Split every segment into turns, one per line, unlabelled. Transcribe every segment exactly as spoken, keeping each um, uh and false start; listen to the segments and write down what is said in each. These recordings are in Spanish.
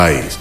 país.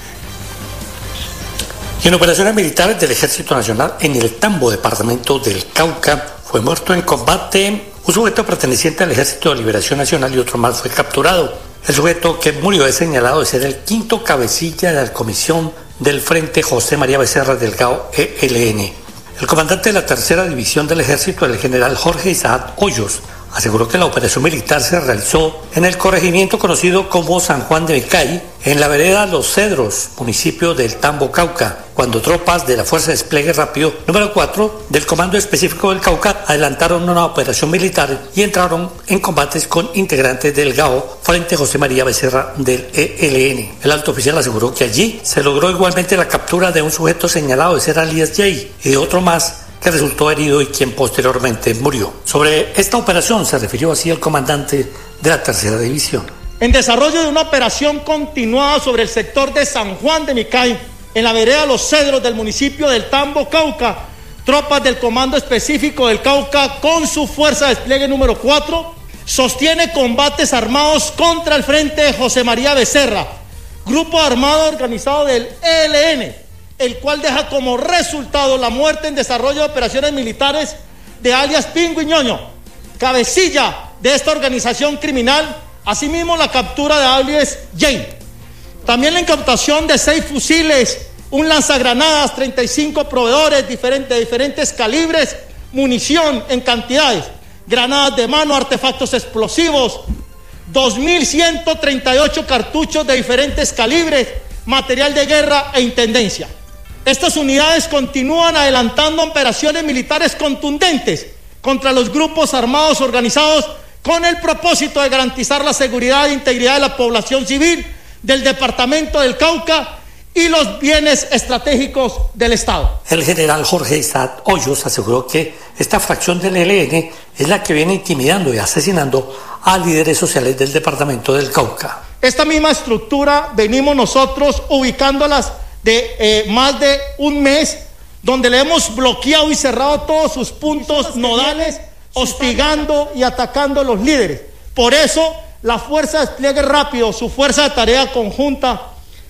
En operaciones militares del Ejército Nacional en el Tambo, departamento del Cauca, fue muerto en combate un sujeto perteneciente al Ejército de Liberación Nacional y otro más fue capturado. El sujeto que murió es señalado de ser el quinto cabecilla de la comisión del Frente José María Becerra Delgado E L N. El comandante de la tercera división del Ejército, el general Jorge Isaac Hoyos, aseguró que la operación militar se realizó en el corregimiento conocido como San Juan de Becay, en la vereda Los Cedros, municipio del Tambo, Cauca, cuando tropas de la Fuerza de Despliegue Rápido número cuatro del Comando Específico del Cauca adelantaron una operación militar y entraron en combates con integrantes del G A O Frente José María Becerra del E L N. El alto oficial aseguró que allí se logró igualmente la captura de un sujeto señalado de ser alias Jay y de otro más que resultó herido y quien posteriormente murió. Sobre esta operación se refirió así el comandante de la tercera división.
En desarrollo de una operación continuada sobre el sector de San Juan de Micay, en la vereda Los Cedros del municipio del Tambo, Cauca, tropas del Comando Específico del Cauca con su fuerza de despliegue número cuatro sostiene combates armados contra el Frente José María Becerra, grupo armado organizado del E L N, el cual deja como resultado la muerte en desarrollo de operaciones militares de alias Pingüiñoño, cabecilla de esta organización criminal, asimismo la captura de alias Jay. También la incautación de seis fusiles, un lanzagranadas, treinta y cinco proveedores diferentes, de diferentes calibres, munición en cantidades, granadas de mano, artefactos explosivos, dos mil ciento treinta y ocho cartuchos de diferentes calibres, material de guerra e intendencia. Estas unidades continúan adelantando operaciones militares contundentes contra los grupos armados organizados con el propósito de garantizar la seguridad e integridad de la población civil del departamento del Cauca y los bienes estratégicos del Estado.
El general Jorge Isaac Hoyos aseguró que esta fracción del E L N es la que viene intimidando y asesinando a líderes sociales del departamento del Cauca.
Esta misma estructura venimos nosotros ubicándolas de eh, más de un mes, donde le hemos bloqueado y cerrado todos sus puntos nodales, hostigando y atacando a los líderes. Por eso la Fuerza de Despliegue Rápido, su fuerza de tarea conjunta,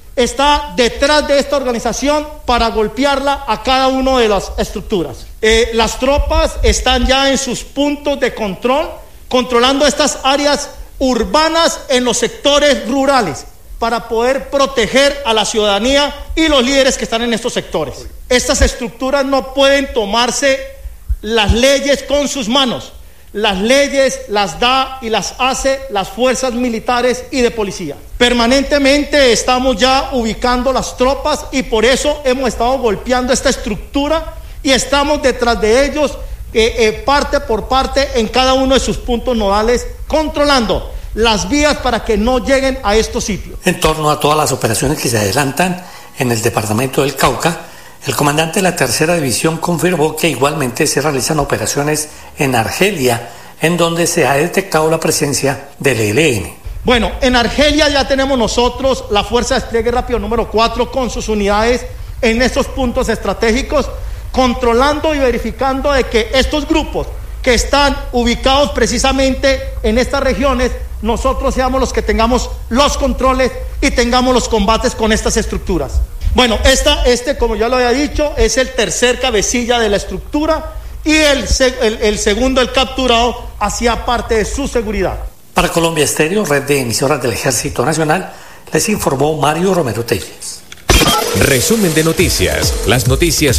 está detrás de esta organización para golpearla a cada una de las estructuras. Eh, las tropas están ya en sus puntos de control, controlando estas áreas urbanas en los sectores rurales, para poder proteger a la ciudadanía y los líderes que están en estos sectores. Estas estructuras no pueden tomarse las leyes con sus manos. Las leyes las da y las hace las fuerzas militares y de policía. Permanentemente estamos ya ubicando las tropas y por eso hemos estado golpeando esta estructura y estamos detrás de ellos eh, eh, parte por parte en cada uno de sus puntos nodales, controlando las vías para que no lleguen a estos sitios.
En torno a todas las operaciones que se adelantan en el departamento del Cauca, el comandante de la tercera división confirmó que igualmente se realizan operaciones en Argelia, en donde se ha detectado la presencia del E L N.
Bueno, en Argelia ya tenemos nosotros la Fuerza de Despliegue Rápido número cuatro con sus unidades en estos puntos estratégicos, controlando y verificando de que estos grupos que están ubicados precisamente en estas regiones, nosotros seamos los que tengamos los controles y tengamos los combates con estas estructuras. Bueno, esta, este, como ya lo había dicho, es el tercer cabecilla de la estructura y el, el, el segundo, el capturado, hacía parte de su seguridad.
Para Colombia Estéreo, red de emisoras del Ejército Nacional, les informó Mario Romero Telles.
Resumen de noticias, las noticias